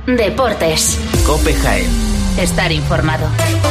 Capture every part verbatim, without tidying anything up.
Deportes. COPE Jaén. Estar informado.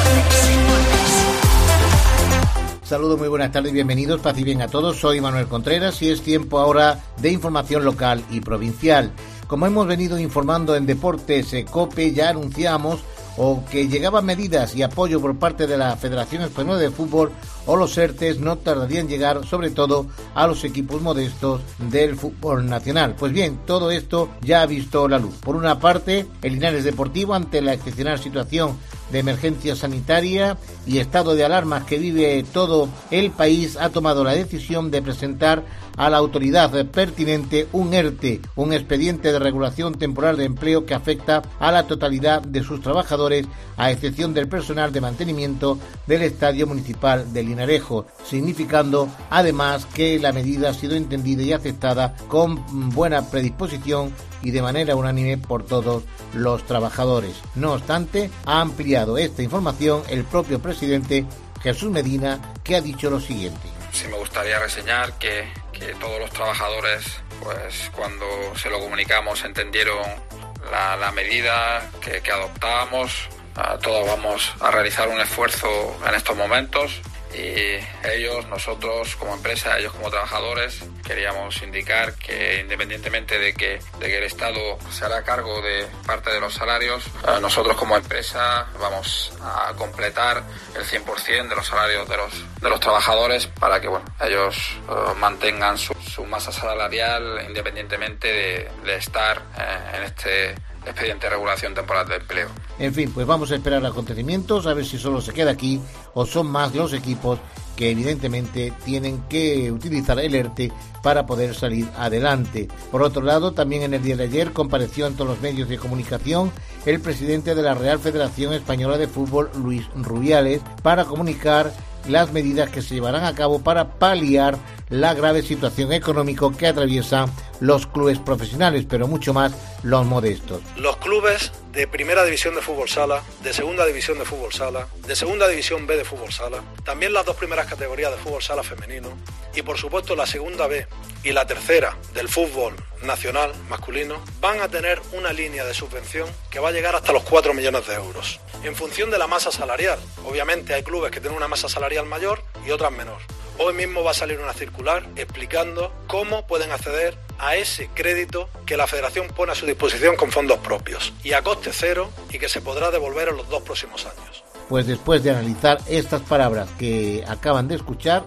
Saludos, muy buenas tardes y bienvenidos, paz y bien a todos. Soy Manuel Contreras y es tiempo ahora de información local y provincial. Como hemos venido informando en Deportes COPE, ya anunciamos o que llegaban medidas y apoyo por parte de la Federación Española de Fútbol o los ERTES no tardarían en llegar, sobre todo a los equipos modestos del fútbol nacional. Pues bien, todo esto ya ha visto la luz. Por una parte, el Linares Deportivo, ante la excepcional situación de emergencia sanitaria y estado de alarma que vive todo el país, ha tomado la decisión de presentar a la autoridad pertinente un ERTE, un expediente de regulación temporal de empleo que afecta a la totalidad de sus trabajadores, a excepción del personal de mantenimiento del Estadio Municipal de Linarejo, significando además que la medida ha sido entendida y aceptada con buena predisposición y de manera unánime por todos los trabajadores. No obstante, ha ampliado esta información el propio presidente Jesús Medina, que ha dicho lo siguiente. Sí, me gustaría reseñar que, que todos los trabajadores, pues cuando se lo comunicamos, entendieron la, la medida que, que adoptábamos. Uh, todos vamos a realizar un esfuerzo en estos momentos. Y ellos, nosotros como empresa, ellos como trabajadores, queríamos indicar que independientemente de que, de que el Estado se hará cargo de parte de los salarios, eh, nosotros como empresa vamos a completar el cien por ciento de los salarios de los, de los trabajadores para que bueno, ellos eh, mantengan su, su masa salarial independientemente de, de estar eh, en este expediente de regulación temporal de empleo. En fin, pues vamos a esperar acontecimientos, a ver si solo se queda aquí o son más los equipos que evidentemente tienen que utilizar el ERTE para poder salir adelante. Por otro lado, también en el día de ayer compareció ante los medios de comunicación el presidente de la Real Federación Española de Fútbol, Luis Rubiales, para comunicar las medidas que se llevarán a cabo para paliar la grave situación económica que atraviesan los clubes profesionales, pero mucho más los modestos. Los clubes de Primera División de Fútbol Sala, de Segunda División de Fútbol Sala, de Segunda División B de Fútbol Sala, también las dos primeras categorías de Fútbol Sala femenino y por supuesto la Segunda B y la tercera del fútbol nacional masculino van a tener una línea de subvención que va a llegar hasta los cuatro millones de euros. En función de la masa salarial, obviamente hay clubes que tienen una masa salarial mayor y otras menor. Hoy mismo va a salir una circular explicando cómo pueden acceder a ese crédito que la Federación pone a su disposición con fondos propios y a coste cero y que se podrá devolver en los dos próximos años. Pues después de analizar estas palabras que acaban de escuchar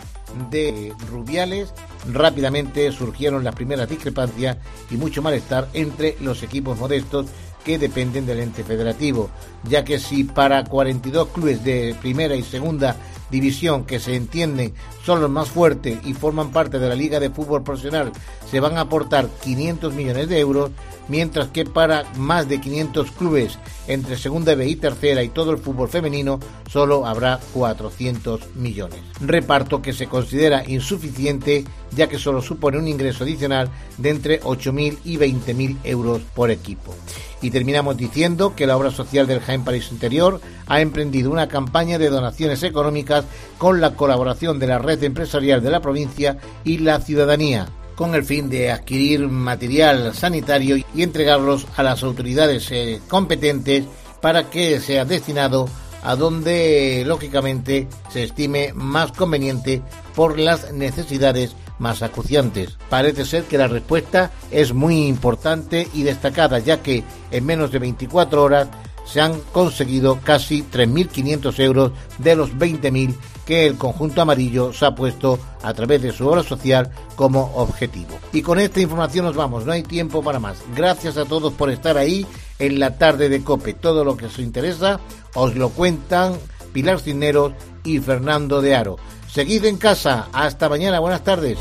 de Rubiales, rápidamente surgieron las primeras discrepancias y mucho malestar entre los equipos modestos que dependen del ente federativo, ya que si para cuarenta y dos clubes de primera y segunda división que se entienden son los más fuertes y forman parte de la Liga de Fútbol Profesional se van a aportar quinientos millones de euros, mientras que para más de quinientos clubes entre segunda B y tercera y todo el fútbol femenino solo habrá cuatrocientos millones. Reparto que se considera insuficiente, ya que solo supone un ingreso adicional de entre ocho mil y veinte mil euros por equipo. Y terminamos diciendo que la obra social del Jaén Paraíso Interior ha emprendido una campaña de donaciones económicas con la colaboración de la red empresarial de la provincia y la ciudadanía, con el fin de adquirir material sanitario y entregarlos a las autoridades eh, competentes para que sea destinado a donde lógicamente se estime más conveniente por las necesidades más acuciantes. Parece ser que la respuesta es muy importante y destacada, ya que en menos de veinticuatro horas se han conseguido casi tres mil quinientos euros de los veinte mil que el conjunto amarillo se ha puesto a través de su obra social como objetivo. Y con esta información nos vamos, no hay tiempo para más. Gracias a todos por estar ahí en la tarde de COPE. Todo lo que os interesa os lo cuentan Pilar Cisneros y Fernando de Aro. Seguid en casa, hasta mañana, buenas tardes.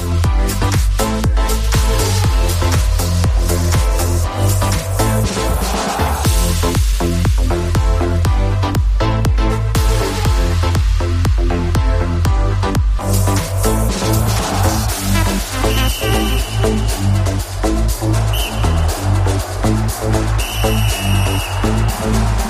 Thank you.